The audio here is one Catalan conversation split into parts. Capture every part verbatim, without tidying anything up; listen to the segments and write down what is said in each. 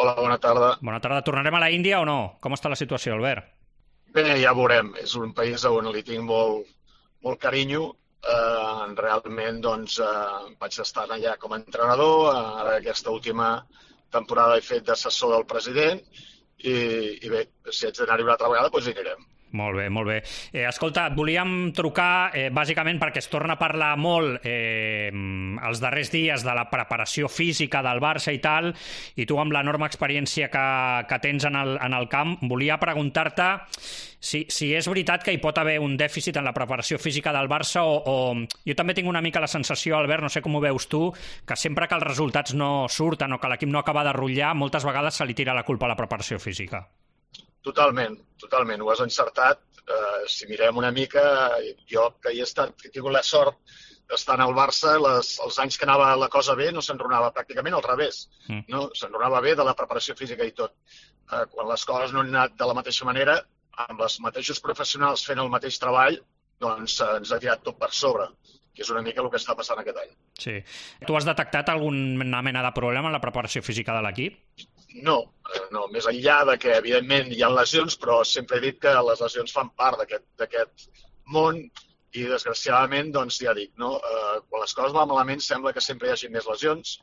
Hola, bona tarda. Bona tarda. Tornarem a la Índia o no? Com està la situació, Albert? Bé, ja veurem. És un país on li tinc molt, molt carinyo. Eh, realment, doncs, eh, vaig estar allà com a entrenador. Ara aquesta última temporada he fet d'assessor del president i, i bé, si haig d'anar-hi una altra vegada, doncs hi anirem. Molt bé, molt bé. Eh, escolta, et volíem trucar eh, bàsicament perquè es torna a parlar molt eh, els darrers dies de la preparació física del Barça i tal, i tu amb l'enorme experiència que, que tens en el, en el camp, volia preguntar-te si, si és veritat que hi pot haver un dèficit en la preparació física del Barça o, o... Jo també tinc una mica la sensació, Albert, no sé com ho veus tu, que sempre que els resultats no surten o que l'equip no acaba de rotllar, moltes vegades se li tira la culpa a la preparació física. Totalment, totalment, ho has encertat. Eh, si mirem una mica, jo que hi he estat, he tingut la sort d'estar al Barça, les, els anys que anava la cosa bé no s'enronava, pràcticament al revés. Mm. No? S'enronava bé de la preparació física i tot. Eh, quan les coses no han anat de la mateixa manera, amb els mateixos professionals fent el mateix treball, doncs eh, ens ha tirat tot per sobre, que és una mica el que està passant aquest any. Sí. Tu has detectat alguna mena de problema en la preparació física de l'equip? No, no, més enllà de que, evidentment, hi ha lesions, però sempre he dit que les lesions fan part d'aquest món i, desgraciadament, doncs ja dic, no? Eh, quan les coses van malament sembla que sempre hi hagi més lesions.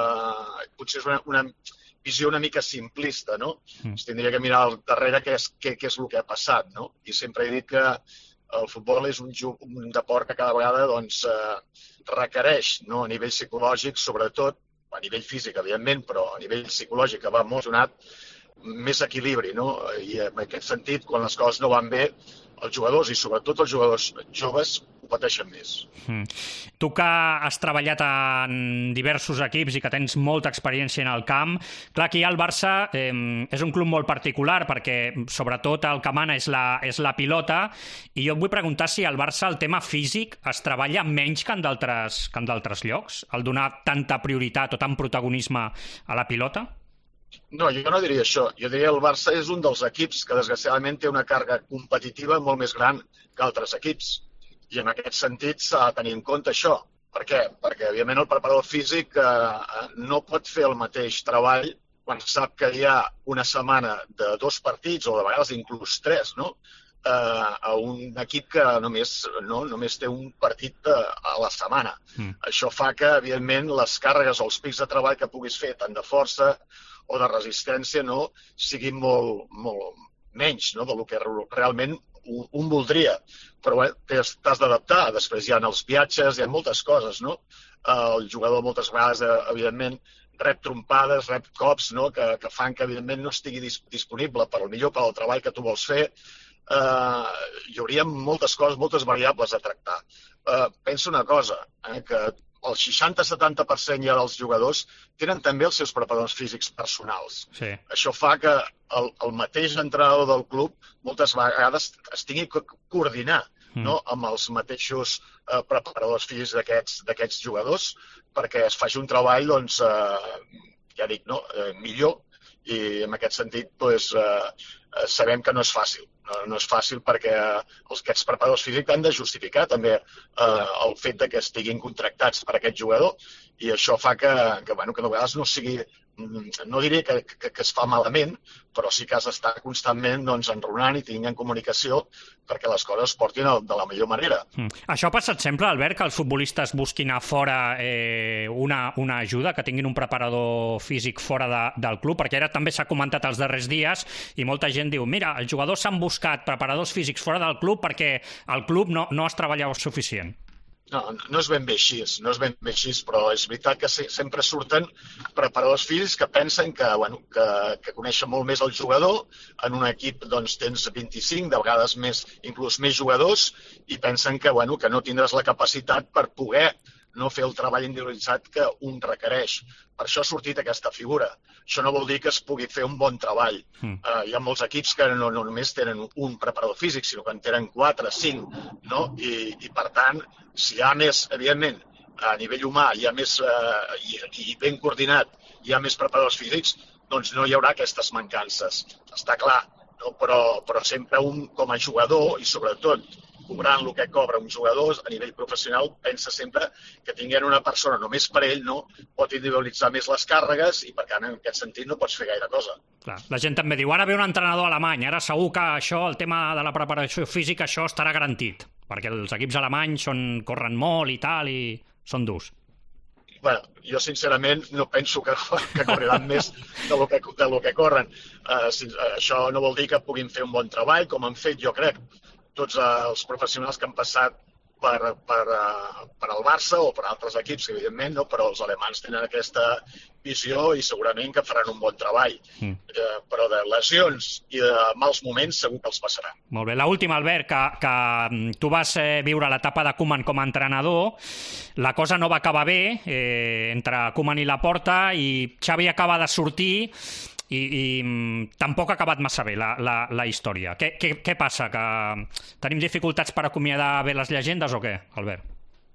Eh, potser és una, una visió una mica simplista, no? Mm. Es tindria que mirar al darrere què és, què, què és el que ha passat, no? I sempre he dit que el futbol és un, un deport que cada vegada doncs, eh, requereix, no? A nivell psicològic, sobretot, a nivell físic, evidentment, però a nivell psicològic que va molt donat, més equilibri, no? I en aquest sentit, quan les coses no van bé, els jugadors, i sobretot els jugadors joves, ho pateixen més. Mm. Tu que has treballat en diversos equips i que tens molta experiència en el camp, clar, aquí al Barça eh, és un club molt particular perquè sobretot el que mana és la, és la pilota, i jo et vull preguntar si al Barça el tema físic es treballa menys que en d'altres que en d'altres llocs, el donar tanta prioritat o tant protagonisme a la pilota? No, jo no diria això. Jo diria que el Barça és un dels equips que, desgraciadament, té una càrrega competitiva molt més gran que altres equips. I en aquest sentit s'ha de tenir en compte això. Per què? Perquè, evidentment, el preparador físic eh, no pot fer el mateix treball quan sap que hi ha una setmana de dos partits, o de vegades inclús tres, no? eh, a un equip que només, no, només té un partit a la setmana. Mm. Això fa que, evidentment, les càrregues o els pics de treball que puguis fer, tant de força o de resistència, no, siguin molt, molt menys, no, del que realment un voldria. Però bé, t'has d'adaptar. Després hi ha els viatges, hi ha moltes coses, no? El jugador moltes vegades, evidentment, rep trompades, rep cops, no? que, que fan que, evidentment, no estigui disponible per al millor per al treball que tu vols fer. Uh, hi hauria moltes coses, moltes variables a tractar. Uh, penso una cosa, eh, que el seixanta a setanta per cent ja dels jugadors tenen també els seus preparadors físics personals. Sí. Això fa que el, el mateix entrenador del club moltes vegades es tingui que coordinar mm. no? amb els mateixos eh, preparadors físics d'aquests jugadors perquè es faci un treball, doncs, eh, ja dic, no? eh, millor, i en aquest sentit doncs, eh, sabem que no és fàcil. No, no és fàcil perquè els, aquests preparadors físics han de justificar també eh, el fet de que estiguin contractats per aquest jugador, i això fa que, que, bueno, que de vegades no sigui, no diria que, que, que es fa malament, però sí que has d'estar constantment doncs, enronant i tinguent comunicació perquè les coses es portin de la millor manera. Mm. Això ha passat sempre, Albert, que els futbolistes busquin a fora eh, una, una ajuda, que tinguin un preparador físic fora de, del club, perquè ara també s'ha comentat els darrers dies i molta gent diu, mira, els jugadors s'han buscat preparadors físics fora del club perquè el club no, no es treballava suficient. No, no és ben bé així, no és ben bé així, però és veritat que sempre surten preparadors físics que pensen que, bueno, que, que coneixen molt més el jugador. En un equip doncs, tens vint-i-cinc, de vegades més, inclús més jugadors, i pensen que, bueno, que no tindràs la capacitat per poder no fer el treball individualitzat que un requereix. Per això ha sortit aquesta figura. Això no vol dir que es pugui fer un bon treball. Mm. Uh, hi ha molts equips que no, no només tenen un preparador físic, sinó que en tenen quatre, cinc, no? I, i per tant, si hi ha més, evidentment, a nivell humà, hi ha més, uh, i, i ben coordinat, hi ha més preparadors físics, doncs no hi haurà aquestes mancances. Està clar, no? Però, però sempre un, com a jugador, i sobretot cobrant el que cobra un jugador a nivell professional, pensa sempre que tinguent una persona només per ell, no, pot individualitzar més les càrregues i, per tant, en aquest sentit no pots fer gaire cosa. Clar, la gent també diu, ara ve un entrenador alemany, ara segur que això, el tema de la preparació física, això estarà garantit, perquè els equips alemanys són, corren molt i tal, i són durs. Bueno, jo sincerament no penso que, que correran més de lo que, de lo que corren. Uh, si, uh, això no vol dir que puguin fer un bon treball, com han fet, jo crec, tots uh, els professionals que han passat per, per, uh, per al Barça o per altres equips, evidentment, no? Però els alemans tenen aquesta visió i segurament que faran un bon treball. Mm. Uh, però de lesions i de mals moments segur que els passaran. Molt bé. L'última, Albert, que, que tu vas eh, viure l'etapa de Koeman com a entrenador, la cosa no va acabar bé eh, entre Koeman i Laporta i Xavi acaba de sortir i, i tampoc ha acabat massa bé la, la, la història. Què, què, què passa? Que tenim dificultats per acomiadar bé les llegendes o què, Albert?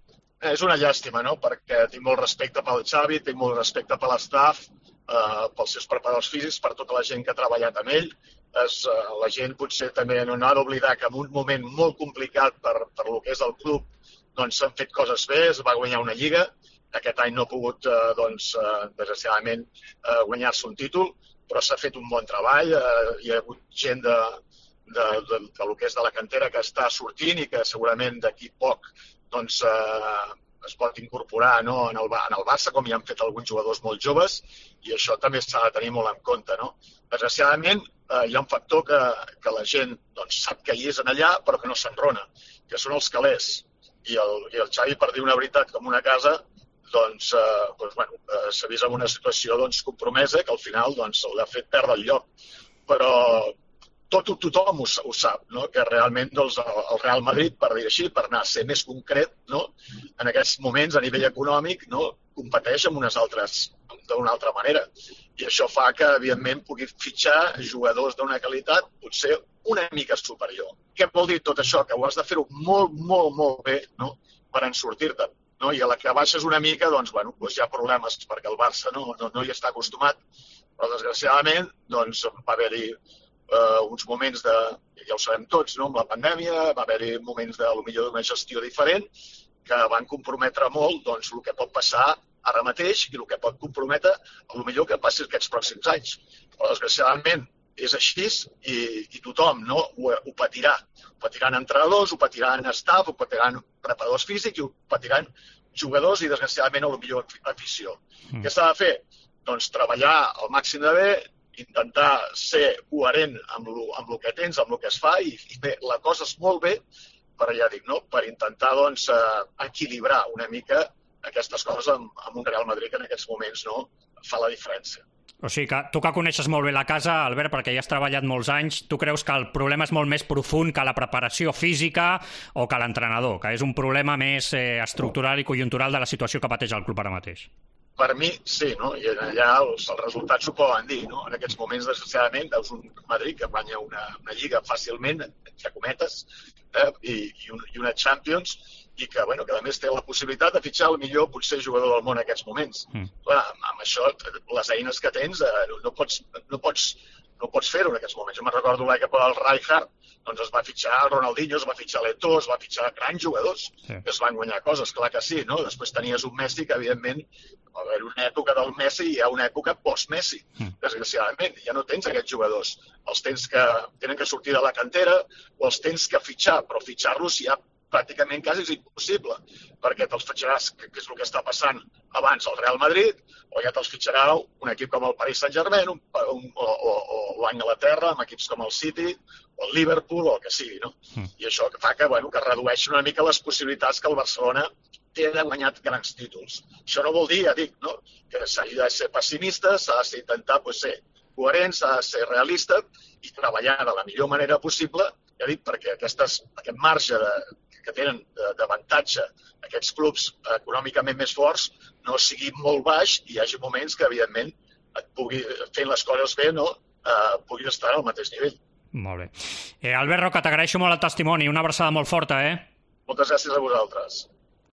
És una llàstima, no? Perquè tinc molt respecte pel Xavi, tinc molt respecte per l'estaf, eh, pels seus preparadors físics, per tota la gent que ha treballat amb ell. És, eh, la gent potser també no ha d'oblidar que en un moment molt complicat per, per lo que és el club doncs s'han fet coses bé, es va guanyar una lliga. Aquest any no ha pogut, eh, doncs, eh, desgraciadament, eh, guanyar-se un títol, però s'ha fet un bon treball. Eh, hi ha hagut gent de, de, de, de lo que és de la cantera que està sortint i que segurament d'aquí poc doncs, eh, es pot incorporar, no, en, el, en el Barça, com hi han fet alguns jugadors molt joves, i això també s'ha de tenir molt en compte. No? Desgraciadament, eh, hi ha un factor que, que la gent doncs, sap que hi és en allà, però que no s'enrona, que són els calés. I el, i el Xavi, per dir una veritat com una casa, doncs, eh, doncs, bueno, eh, s'ha vist en una situació doncs, compromesa que al final doncs, l'ha fet perdre el lloc. Però tot, tothom ho, ho sap, no? Que realment doncs, el Real Madrid, per dir així, per anar a ser més concret, no? En aquests moments, a nivell econòmic, no? Competeix amb unes altres, d'una altra manera. I això fa que, evidentment, pugui fitxar jugadors d'una qualitat potser una mica superior. Què vol dir tot això? Que ho has de fer-ho molt, molt, molt bé, no? Per en sortir-te'n. No? I a la que baixes una mica, doncs, bueno, doncs hi ha problemes, perquè el Barça no, no, no hi està acostumat. Però, desgraciadament, doncs, va haver-hi Uh, uns moments de, ja ho sabem tots, no? Amb la pandèmia va haver-hi moments de, potser d'una gestió diferent que van comprometre molt doncs, el que pot passar ara mateix i el que pot comprometre potser que passi aquests pròxims anys. Però, desgraciadament, és així i, i tothom no? ho, ho patirà. Ho patiran entrenadors, ho patiran staff, ho patiran preparadors físics, ho patiran jugadors i, desgraciadament, potser afició. Mm. Què s'ha de fer? Doncs treballar al màxim de bé, intentar ser coherent amb el, amb el que tens, amb el que es fa i, i bé, la cosa és molt bé per, ja dic, no? Per intentar doncs, eh, equilibrar una mica aquestes coses amb, amb un Real Madrid que en aquests moments no fa la diferència. O sigui que tu que coneixes molt bé la casa, Albert, perquè ja has treballat molts anys, tu creus que el problema és molt més profund que la preparació física o que l'entrenador, que és un problema més eh, estructural i conjuntural de la situació que pateix el club ara mateix? Per mi, sí, no? I allà els, els resultats ho poden dir, no? En aquests moments, desgraciadament, veus un Madrid que guanya una, una lliga fàcilment, entre cometes, eh? I, i, un, i una Champions, i que, bueno, que a més té la possibilitat de fitxar el millor potser jugador del món en aquests moments. Mm. Clar, amb, amb això, les eines que tens, eh, no pots, no pots, no pots fer-ho en aquests moments. Jo me'n recordo l'època del Rijkaard, doncs es va fitxar Ronaldinho, es va fitxar l'Eto'o, es va fitxar grans jugadors sí. Que es van guanyar coses, clar que sí, no? Després tenies un Messi que, evidentment, va haver una època del Messi i hi ha una època post-Messi, mm. desgraciadament. Ja no tens aquests jugadors. Els tens que tenen que sortir de la cantera o els tens que fitxar, però fitxar-los ja pràcticament quasi és impossible, perquè te'ls fitxaràs, que és el que està passant abans al Real Madrid, o ja te'ls fitxarà un equip com el Paris Saint-Germain un, un, o, o, o l'Anglaterra, amb equips com el City, o el Liverpool, o el que sigui, no? Mm. I això fa que, bueno, que redueixi una mica les possibilitats que el Barcelona té de guanyar grans títols. Això no vol dir, ja dic, no? Que s'ha de ser pessimista, s'ha d'intentar pues, ser coherent, s'ha de ser realista i treballar de la millor manera possible, ja dic, perquè aquestes, aquest marge de, que tenen d'avantatge aquests clubs econòmicament més forts no sigui molt baix i hi hagi moments que, evidentment, et pugui, fent les coses bé, no, eh, puguin estar al mateix nivell. Molt bé. Eh, Albert Roca, t'agraeixo molt el testimoni. Una abraçada molt forta, eh? Moltes gràcies a vosaltres.